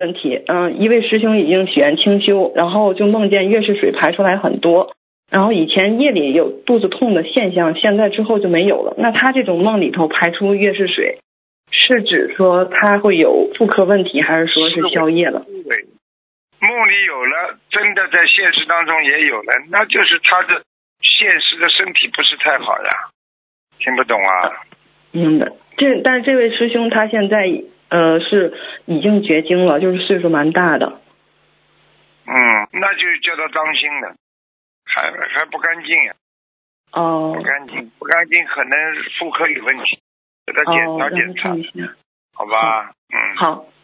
问题，一位师兄已经许愿清修，然后就梦见月事水排出来很多，然后以前夜里有肚子痛的现象，现在之后就没有了。那他这种梦里头排出月事水，是指说他会有妇科问题，还是说是宵夜了？ 对，梦里有了，真的在现实当中也有了，那就是他的现实的身体不是太好呀。听不懂啊？ 明白。但是这位师兄他现在是已经绝经了，就是岁数蛮大的。 那就叫他当心了，还不干净呀。不干净，可能妇科有问题，给他检查检查，好吧？ 好，